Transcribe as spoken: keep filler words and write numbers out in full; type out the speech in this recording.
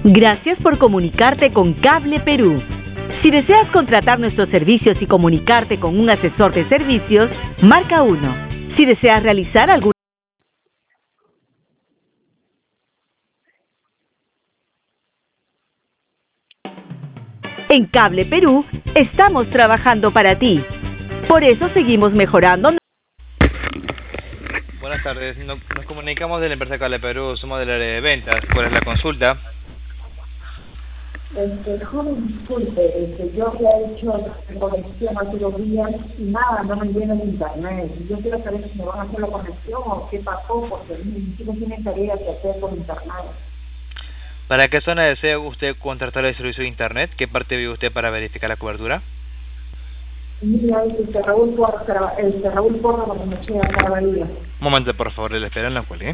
Gracias por comunicarte con Cable Perú. Si deseas contratar nuestros servicios y comunicarte con un asesor de servicios, marca uno. Si deseas realizar algún En Cable Perú estamos trabajando para ti. Por eso seguimos mejorando. Buenas tardes, nos, nos comunicamos de la empresa Cable Perú, somos del área de ventas. ¿Cuál es la consulta? Este, joven, disculpe, este, yo había hecho la conexión hace dos días y nada, no me viene el internet. Yo quiero saber si me van a hacer la conexión o qué pasó, porque mis chicos tienen tareas que hacer por internet. ¿Para qué zona desea usted contratar el servicio de internet? ¿Qué parte vive usted para verificar la cobertura? Mira, este, Raúl Porra, este, Raúl Porra, cuando me llega a Carvalía. Un momento, por favor, le espero en la cual, ¿eh?